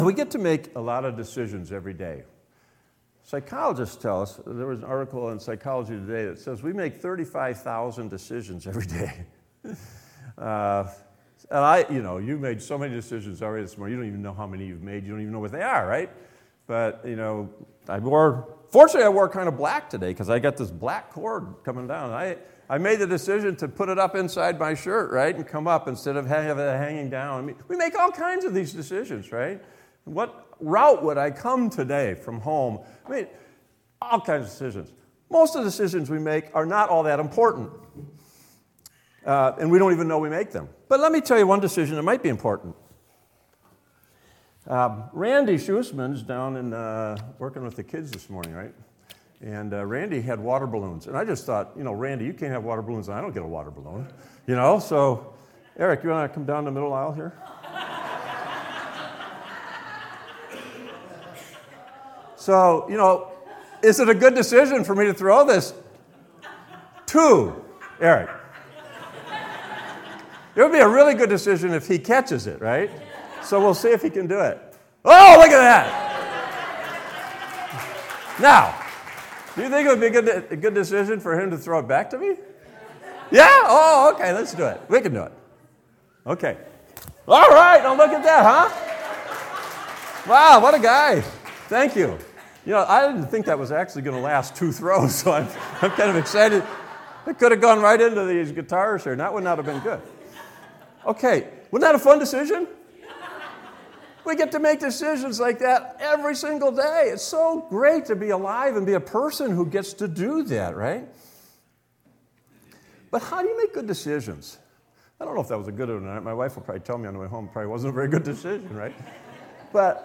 We get to make a lot of decisions every day. Psychologists tell us, there was an article in Psychology Today that says we make 35,000 decisions every day. And you made so many decisions already this morning, you don't even know how many you've made, you don't even know what they are, right? But, fortunately I wore kind of black today because I got this black cord coming down. I made the decision to put it up inside my shirt, right, and come up instead of having it hanging down. I mean, we make all kinds of these decisions, right? What route would I come today from home? I mean, all kinds of decisions. Most of the decisions we make are not all that important. And we don't even know we make them. But let me tell you one decision that might be important. Randy Schussman's down in working with the kids this morning, right? And Randy had water balloons. And I just thought, Randy, you can't have water balloons and I don't get a water balloon. So Eric, you want to come down the middle aisle here? So, is it a good decision for me to throw this to Eric? It would be a really good decision if he catches it, right? So we'll see if he can do it. Oh, look at that! Now, do you think it would be a good decision for him to throw it back to me? Yeah? Oh, okay, let's do it. We can do it. Okay. All right, now look at that, huh? Wow, what a guy. Thank you. I didn't think that was actually going to last 2 throws, so I'm kind of excited. It could have gone right into these guitars here, and that would not have been good. Okay, wasn't that a fun decision? We get to make decisions like that every single day. It's so great to be alive and be a person who gets to do that, right? But how do you make good decisions? I don't know if that was a good one or not. My wife will probably tell me on the way home it probably wasn't a very good decision, right? But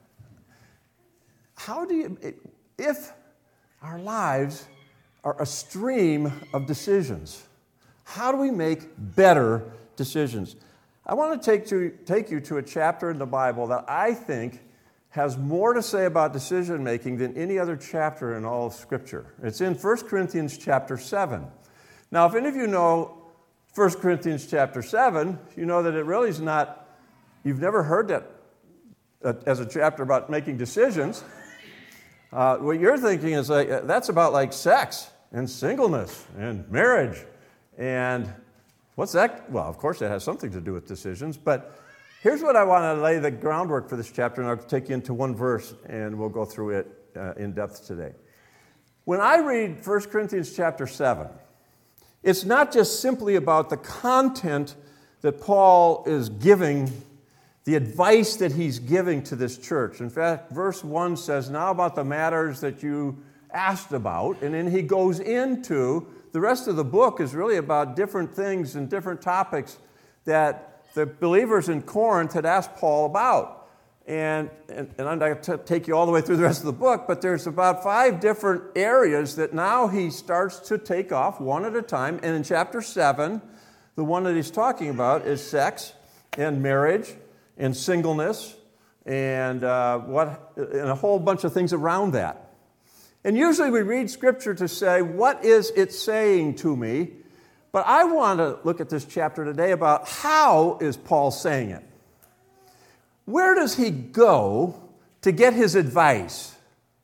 if our lives are a stream of decisions, how do we make better decisions? I want to take you to a chapter in the Bible that I think has more to say about decision making than any other chapter in all of Scripture. It's in 1 Corinthians chapter 7. Now, if any of you know 1 Corinthians chapter 7, you know that it really is not, you've never heard that as a chapter about making decisions. What you're thinking is that's about sex and singleness and marriage. And what's that? Well, of course, that has something to do with decisions. But here's what I want to lay the groundwork for this chapter, and I'll take you into one verse, and we'll go through it in depth today. When I read 1 Corinthians chapter 7, it's not just simply about the content that Paul is giving, the advice that he's giving to this church. In fact, verse 1 says, now about the matters that you asked about, and then he goes into, the rest of the book is really about different things and different topics that the believers in Corinth had asked Paul about. And I'm not going to take you all the way through the rest of the book, but there's about 5 different areas that now he starts to take off one at a time. And in chapter 7, the one that he's talking about is sex and marriage and singleness and a whole bunch of things around that. And usually we read Scripture to say, what is it saying to me? But I want to look at this chapter today about how is Paul saying it? Where does he go to get his advice?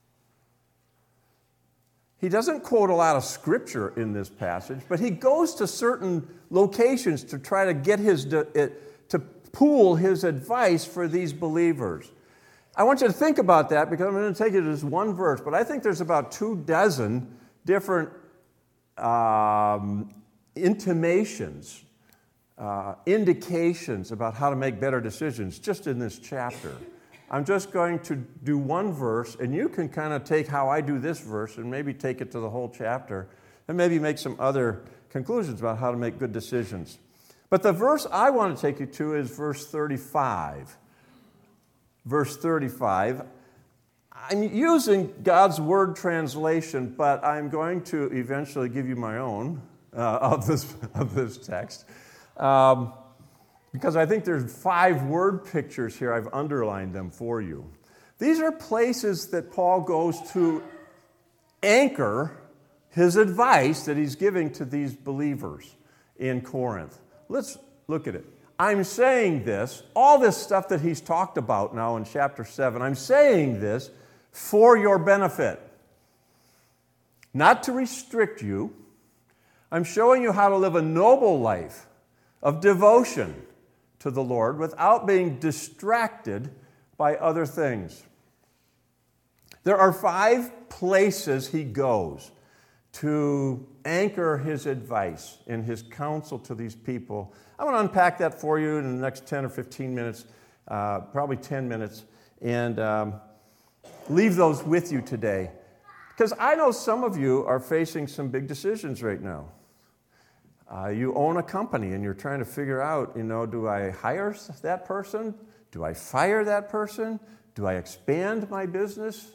He doesn't quote a lot of Scripture in this passage, but he goes to certain locations to try to get to pool his advice for these believers. I want you to think about that because I'm going to take it as one verse, but I think there's about 24 different intimations, indications about how to make better decisions just in this chapter. I'm just going to do one verse, and you can kind of take how I do this verse and maybe take it to the whole chapter and maybe make some other conclusions about how to make good decisions. But the verse I want to take you to is verse 35. Verse 35. I'm using God's Word translation, but I'm going to eventually give you my own of this text. Because I think there's 5 word pictures here. I've underlined them for you. These are places that Paul goes to anchor his advice that he's giving to these believers in Corinth. Let's look at it. I'm saying this, all this stuff that he's talked about now in chapter 7, I'm saying this for your benefit. Not to restrict you. I'm showing you how to live a noble life of devotion to the Lord without being distracted by other things. There are 5 places he goes to anchor his advice and his counsel to these people. I want to unpack that for you in the next 10 or 15 minutes, probably 10 minutes, and leave those with you today. Because I know some of you are facing some big decisions right now. You own a company and you're trying to figure out, do I hire that person? Do I fire that person? Do I expand my business?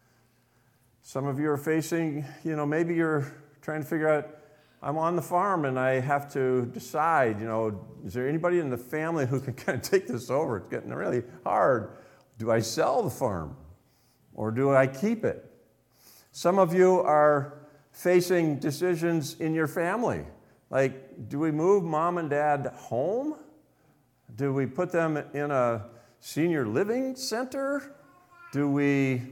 Some of you are facing, maybe you're trying to figure out, I'm on the farm and I have to decide, is there anybody in the family who can kind of take this over? It's getting really hard. Do I sell the farm or do I keep it? Some of you are facing decisions in your family. Like, do we move mom and dad home? Do we put them in a senior living center? Do we,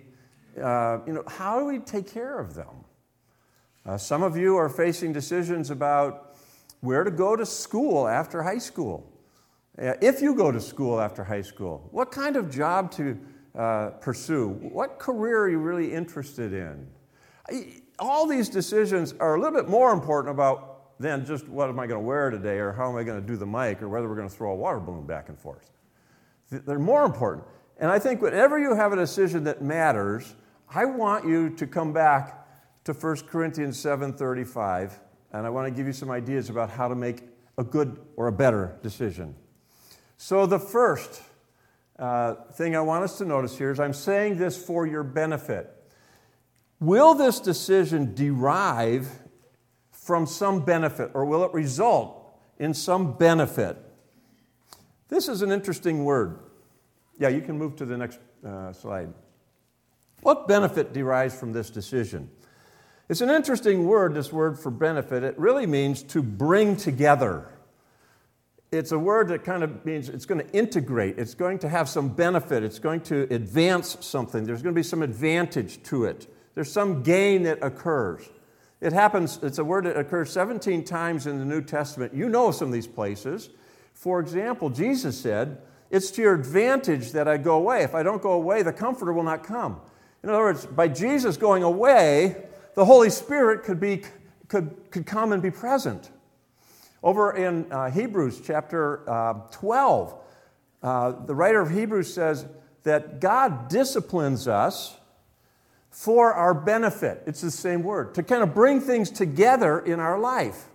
how do we take care of them? Some of you are facing decisions about where to go to school after high school. If you go to school after high school, what kind of job to pursue? What career are you really interested in? All these decisions are a little bit more important than just what am I going to wear today or how am I going to do the mic or whether we're going to throw a water balloon back and forth. They're more important. And I think whenever you have a decision that matters, I want you to come back to 1 Corinthians 7:35, and I want to give you some ideas about how to make a good or a better decision. So the first thing I want us to notice here is I'm saying this for your benefit. Will this decision derive from some benefit, or will it result in some benefit? This is an interesting word. Yeah, you can move to the next slide. What benefit derives from this decision? It's an interesting word, this word for benefit. It really means to bring together. It's a word that kind of means it's going to integrate. It's going to have some benefit. It's going to advance something. There's going to be some advantage to it. There's some gain that occurs. It's a word that occurs 17 times in the New Testament. You know some of these places. For example, Jesus said, it's to your advantage that I go away. If I don't go away, the Comforter will not come. In other words, by Jesus going away, the Holy Spirit could come and be present. Over in Hebrews chapter 12, the writer of Hebrews says that God disciplines us for our benefit. It's the same word, to kind of bring things together in our life.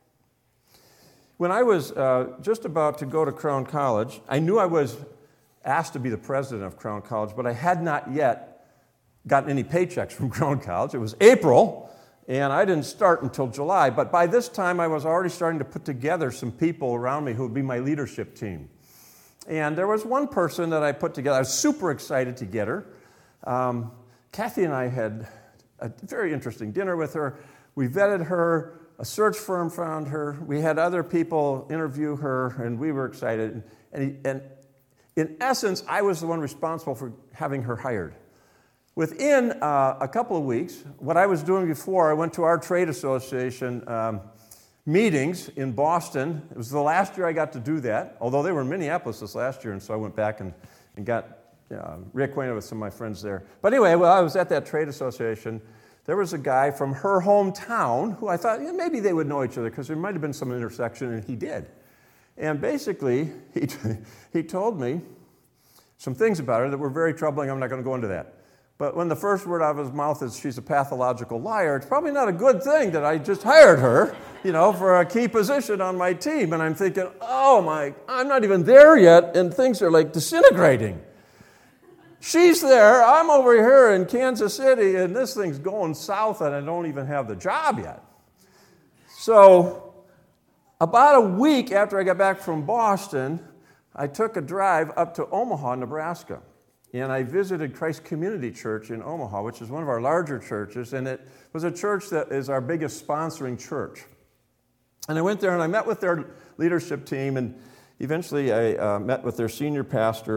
When I was just about to go to Crown College, I knew I was asked to be the president of Crown College, but I had not yet gotten any paychecks from Crown College. It was April, and I didn't start until July. But by this time, I was already starting to put together some people around me who would be my leadership team. And there was one person that I put together. I was super excited to get her. Kathy and I had a very interesting dinner with her. We vetted her. A search firm found her. We had other people interview her, and we were excited. And in essence, I was the one responsible for having her hired. Within a couple of weeks, what I was doing before, I went to our trade association meetings in Boston. It was the last year I got to do that, although they were in Minneapolis this last year, and so I went back and got reacquainted with some of my friends there. But anyway, while I was at that trade association, there was a guy from her hometown who I thought maybe they would know each other because there might have been some intersection, and he did. And basically, he told me some things about her that were very troubling. I'm not going to go into that. But when the first word out of his mouth is she's a pathological liar, it's probably not a good thing that I just hired her, for a key position on my team. And I'm thinking, I'm not even there yet, and things are like disintegrating. She's there, I'm over here in Kansas City, and this thing's going south, and I don't even have the job yet. So about a week after I got back from Boston, I took a drive up to Omaha, Nebraska. And I visited Christ Community Church in Omaha, which is one of our larger churches, and it was a church that is our biggest sponsoring church. And I went there and I met with their leadership team, and eventually I met with their seniors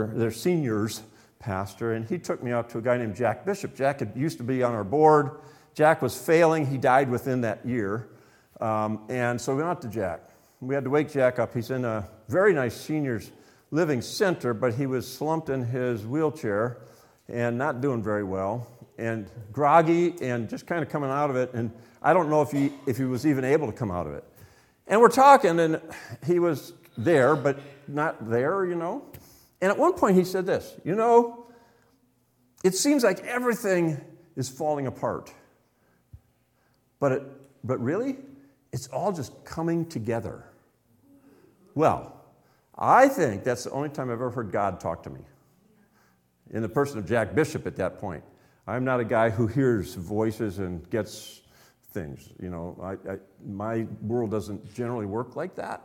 pastor, and he took me out to a guy named Jack Bishop. Jack used to be on our board. Jack was failing. He died within that year. And so we went out to Jack. We had to wake Jack up. He's in a very nice seniors living center, but he was slumped in his wheelchair and not doing very well, and groggy and just kind of coming out of it. And I don't know if he was even able to come out of it. And we're talking, and he was there, but not there, And at one point he said this, it seems like everything is falling apart. But really, it's all just coming together. Well, I think that's the only time I've ever heard God talk to me, in the person of Jack Bishop at that point. I'm not a guy who hears voices and gets things. My world doesn't generally work like that.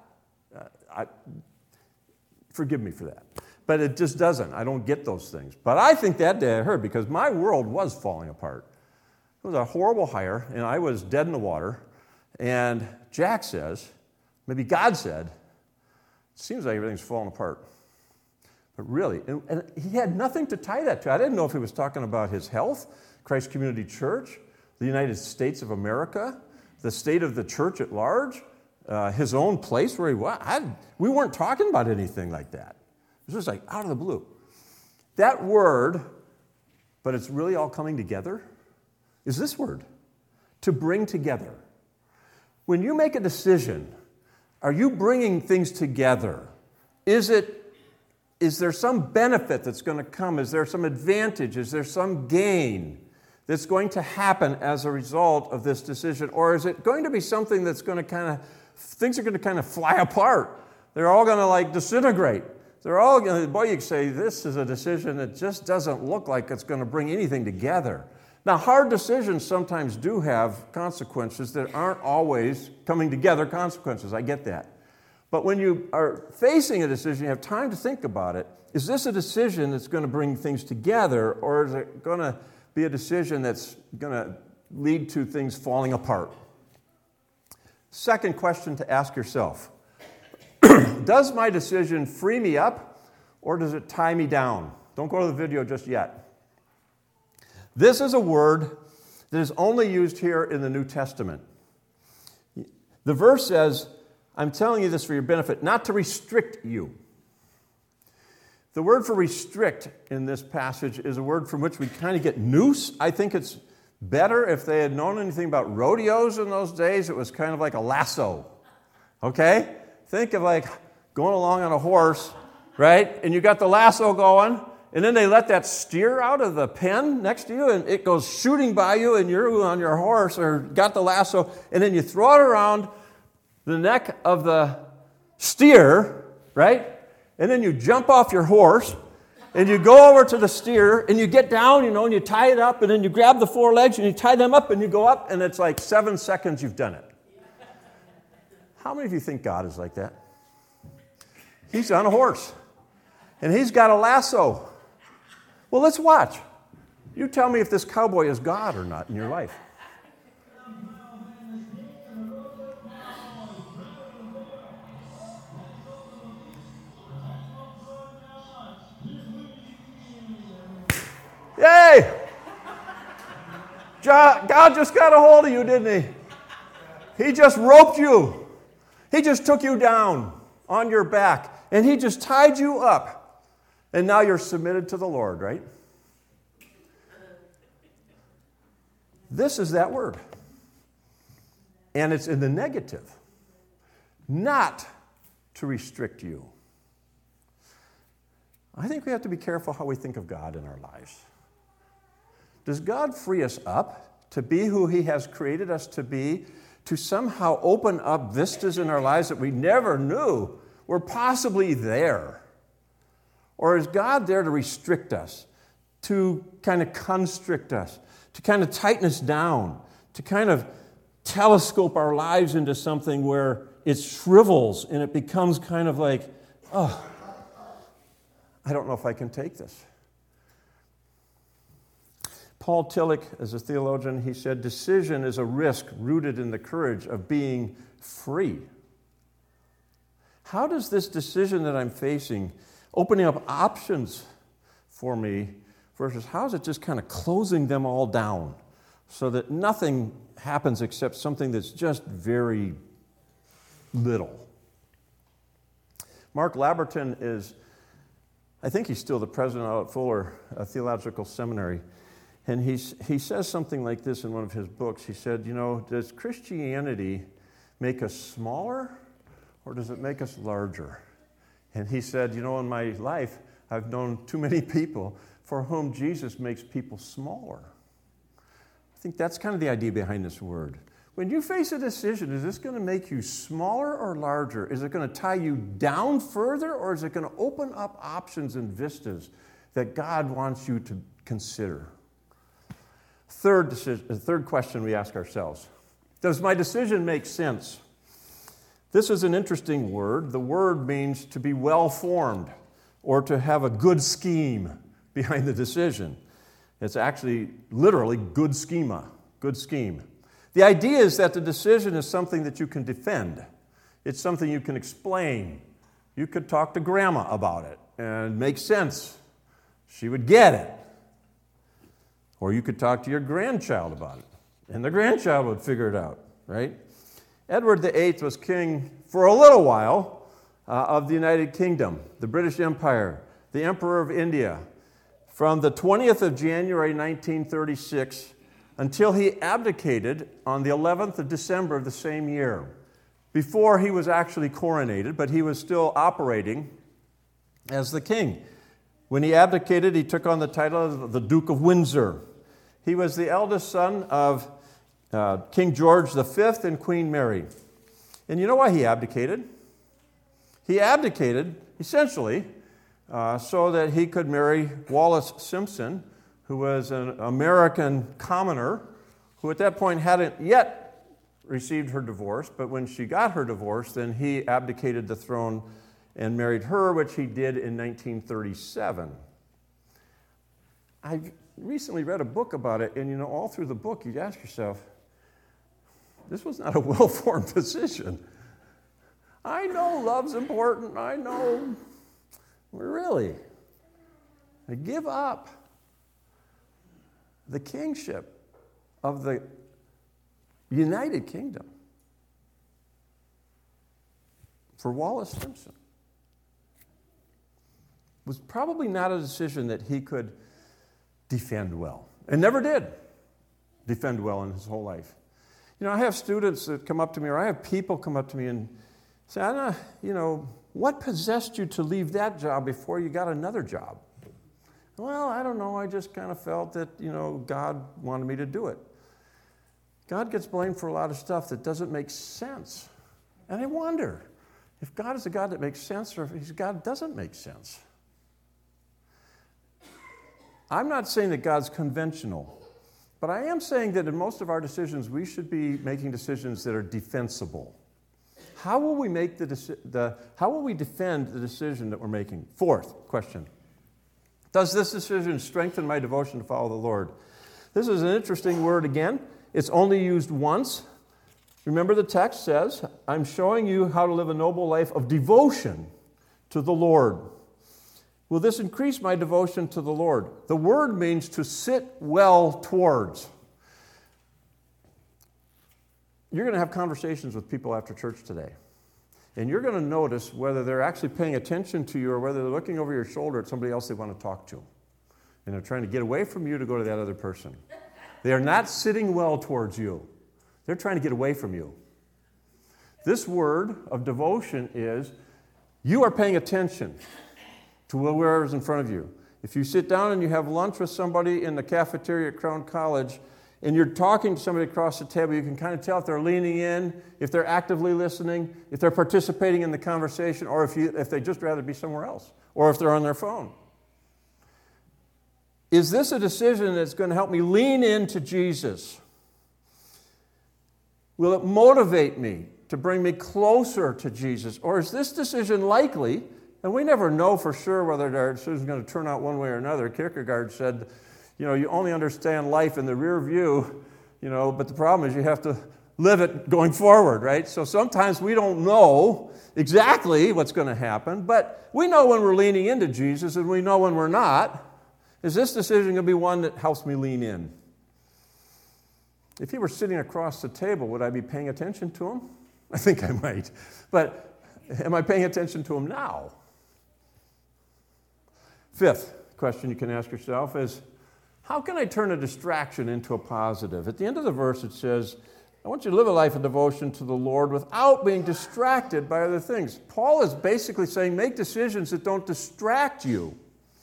Forgive me for that. But it just doesn't. I don't get those things. But I think that day I heard, because my world was falling apart. It was a horrible hire, and I was dead in the water. And Jack says, maybe God said, it seems like everything's falling apart. But really, and he had nothing to tie that to. I didn't know if he was talking about his health, Christ Community Church, the United States of America, the state of the church at large, his own place where he was. We weren't talking about anything like that. It was just like out of the blue. That word, but it's really all coming together, is this word, to bring together. When you make a decision, are you bringing things together? Is there some benefit that's going to come? Is there some advantage? Is there some gain that's going to happen as a result of this decision? Or is it going to be something that's going to things are going to kind of fly apart? They're all going to disintegrate. They're all going to, you say, this is a decision that just doesn't look like it's going to bring anything together. Now, hard decisions sometimes do have consequences that aren't always coming together consequences. I get that. But when you are facing a decision, you have time to think about it. Is this a decision that's going to bring things together, or is it going to be a decision that's going to lead to things falling apart? Second question to ask yourself. Does my decision free me up, or does it tie me down? Don't go to the video just yet. This is a word that is only used here in the New Testament. The verse says, I'm telling you this for your benefit, not to restrict you. The word for restrict in this passage is a word from which we kind of get noose. I think it's better if they had known anything about rodeos in those days. It was kind of like a lasso. Okay? Think of going along on a horse, right? And you got the lasso going, and then they let that steer out of the pen next to you, and it goes shooting by you, and you're on your horse or got the lasso, and then you throw it around the neck of the steer, right? And then you jump off your horse, and you go over to the steer, and you get down, and you tie it up, and then you grab the four legs, and you tie them up, and you go up, and it's like 7 seconds you've done it. How many of you think God is like that? He's on a horse, and he's got a lasso. Well, let's watch. You tell me if this cowboy is God or not in your life. Yay! God just got a hold of you, didn't he? He just roped you. He just took you down on your back, and he just tied you up. And now you're submitted to the Lord, right? This is that word. And it's in the negative. Not to restrict you. I think we have to be careful how we think of God in our lives. Does God free us up to be who he has created us to be, to somehow open up vistas in our lives that we never knew were possibly there? Or is God there to restrict us, to kind of constrict us, to kind of tighten us down, to kind of telescope our lives into something where it shrivels and it becomes kind of like, oh, I don't know if I can take this. Paul Tillich, as a theologian, he said, decision is a risk rooted in the courage of being free. how does this decision that I'm facing, opening up options for me, versus how is it just kind of closing them all down so that nothing happens except something that's just very little? Mark Labberton is, I think he's still the president out at Fuller Theological Seminary, and he says something like this in one of his books. He said, does Christianity make us smaller or does it make us larger? And he said, in my life, I've known too many people for whom Jesus makes people smaller. I think that's kind of the idea behind this word. When you face a decision, is this going to make you smaller or larger? Is it going to tie you down further, or is it going to open up options and vistas that God wants you to consider? Third question we ask ourselves, does my decision make sense? This is an interesting word. The word means to be well-formed or to have a good scheme behind the decision. It's actually literally good schema, good scheme. The idea is that the decision is something that you can defend. It's something you can explain. You could talk to grandma about it and make sense. She would get it. Or you could talk to your grandchild about it, and the grandchild would figure it out, right? Edward VIII was king for a little while of the United Kingdom, the British Empire, the Emperor of India, from the 20th of January 1936 until he abdicated on the 11th of December of the same year. Before he was actually coronated, but he was still operating as the king. When he abdicated, he took on the title of the Duke of Windsor. He was the eldest son of King George V and Queen Mary. And you know why he abdicated? He abdicated, essentially, so that he could marry Wallis Simpson, who was an American commoner who at that point hadn't yet received her divorce, but when she got her divorce, then he abdicated the throne and married her, which he did in 1937. I recently read a book about it, and all through the book, you'd ask yourself, this was not a well-formed decision. I know love's important. I know, really. I give up the kingship of the United Kingdom for Wallis Simpson. It was probably not a decision that he could defend well, and never did defend well in his whole life. I have students that come up to me, or I have people come up to me and say, Anna, what possessed you to leave that job before you got another job? Well, I don't know. I just kind of felt that, God wanted me to do it. God gets blamed for a lot of stuff that doesn't make sense. And I wonder if God is a God that makes sense or if He's a God that doesn't make sense. I'm not saying that God's conventional, but I am saying that in most of our decisions, we should be making decisions that are defensible. How will we how will we defend the decision that we're making? Fourth question. Does this decision strengthen my devotion to follow the Lord? This is an interesting word again. It's only used once. Remember the text says, I'm showing you how to live a noble life of devotion to the Lord. Will this increase my devotion to the Lord? The word means to sit well towards. You're going to have conversations with people after church today. And you're going to notice whether they're actually paying attention to you or whether they're looking over your shoulder at somebody else they want to talk to. And they're trying to get away from you to go to that other person. They are not sitting well towards you. They're trying to get away from you. This word of devotion is you are paying attention to whoever's in front of you. If you sit down and you have lunch with somebody in the cafeteria at Crown College and you're talking to somebody across the table, you can kind of tell if they're leaning in, if they're actively listening, if they're participating in the conversation, or if they'd just rather be somewhere else, or if they're on their phone. Is this a decision that's going to help me lean into Jesus? Will it motivate me to bring me closer to Jesus? Or is this decision likely, and we never know for sure whether our decision is going to turn out one way or another. Kierkegaard said, you only understand life in the rear view, but the problem is you have to live it going forward, right? So sometimes we don't know exactly what's going to happen, but we know when we're leaning into Jesus and we know when we're not. Is this decision going to be one that helps me lean in? If he were sitting across the table, would I be paying attention to him? I think I might. But am I paying attention to him now? Fifth question you can ask yourself is, how can I turn a distraction into a positive? At the end of the verse it says, I want you to live a life of devotion to the Lord without being distracted by other things. Paul is basically saying, make decisions that don't distract you.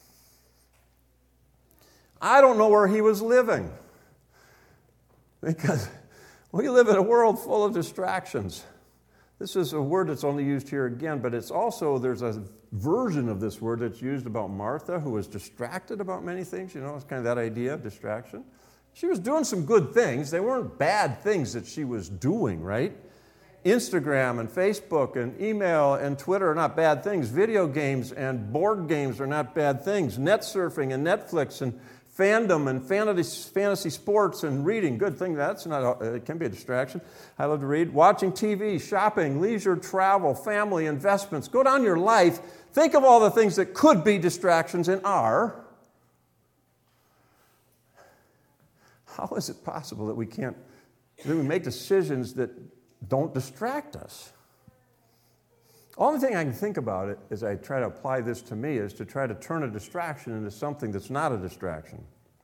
I don't know where he was living, because we live in a world full of distractions. This is a word that's only used here again, but it's also, there's a version of this word that's used about Martha, who was distracted about many things. You know, it's kind of that idea of distraction. She was doing some good things. They weren't bad things that she was doing, right? Instagram and Facebook and email and Twitter are not bad things. Video games and board games are not bad things. Net surfing and Netflix and fandom and fantasy sports and reading, good thing. That's not, it can be a distraction. I love to read. Watching TV, shopping, leisure, travel, family, investments. Go down your life. Think of all the things that could be distractions and are. How is it possible that we make decisions that don't distract us? Only thing I can think about it as I try to apply this to me is to try to turn a distraction into something that's not a distraction.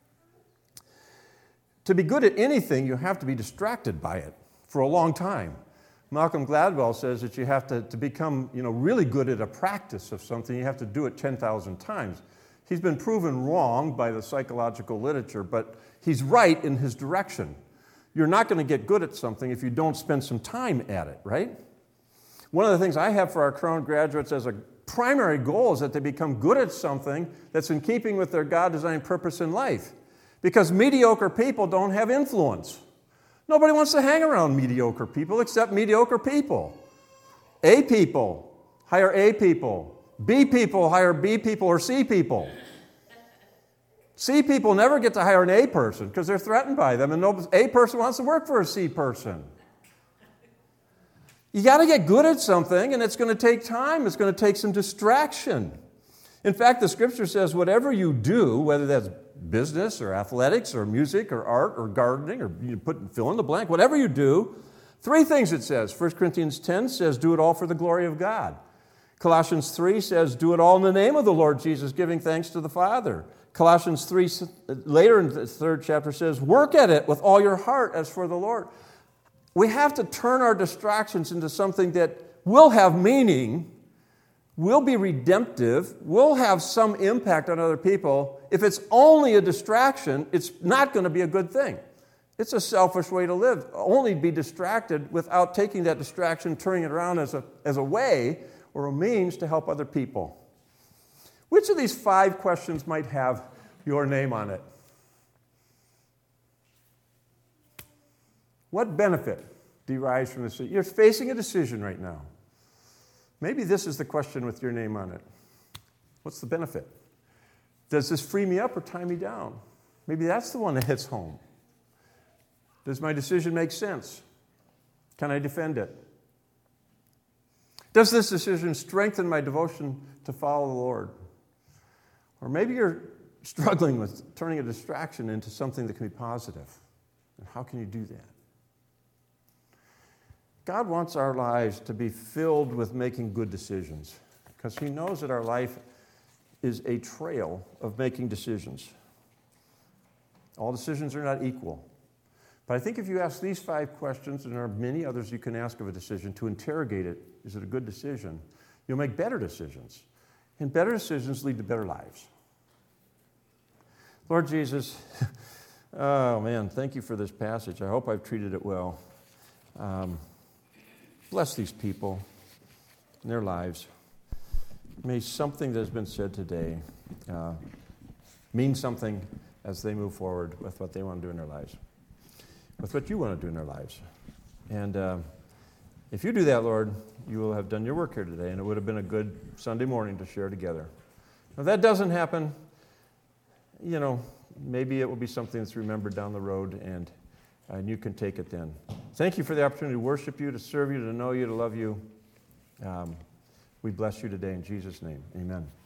To be good at anything, you have to be distracted by it for a long time. Malcolm Gladwell says that you have to become really good at a practice of something, you have to do it 10,000 times. He's been proven wrong by the psychological literature, but he's right in his direction. You're not going to get good at something if you don't spend some time at it, right? One of the things I have for our Crown graduates as a primary goal is that they become good at something that's in keeping with their God-designed purpose in life. Because mediocre people don't have influence. Nobody wants to hang around mediocre people except mediocre people. A people hire A people. B people hire B people or C people. C people never get to hire an A person because they're threatened by them, and no A person wants to work for a C person. You got to get good at something, and it's going to take time. It's going to take some distraction. In fact, the Scripture says whatever you do, whether that's business or athletics or music or art or gardening or fill in the blank, whatever you do, three things it says. 1 Corinthians 10 says, do it all for the glory of God. Colossians 3 says, do it all in the name of the Lord Jesus, giving thanks to the Father. Colossians 3, later in the third chapter, says, work at it with all your heart as for the Lord. We have to turn our distractions into something that will have meaning, will be redemptive, will have some impact on other people. If it's only a distraction, it's not going to be a good thing. It's a selfish way to live. Only be distracted without taking that distraction, turning it around as a way or a means to help other people. Which of these 5 questions might have your name on it? What benefit derives from this? You're facing a decision right now. Maybe this is the question with your name on it. What's the benefit? Does this free me up or tie me down? Maybe that's the one that hits home. Does my decision make sense? Can I defend it? Does this decision strengthen my devotion to follow the Lord? Or maybe you're struggling with turning a distraction into something that can be positive. And how can you do that? God wants our lives to be filled with making good decisions because He knows that our life is a trail of making decisions. All decisions are not equal. But I think if you ask these 5 questions, and there are many others you can ask of a decision, to interrogate it, is it a good decision? You'll make better decisions. And better decisions lead to better lives. Lord Jesus, oh man, thank you for this passage. I hope I've treated it well. Bless these people in their lives. May something that has been said today mean something as they move forward with what they want to do in their lives, with what you want to do in their lives. And if you do that, Lord, you will have done your work here today, and it would have been a good Sunday morning to share together. If that doesn't happen, maybe it will be something that's remembered down the road, and you can take it then. Thank you for the opportunity to worship you, to serve you, to know you, to love you. We bless you today in Jesus' name. Amen.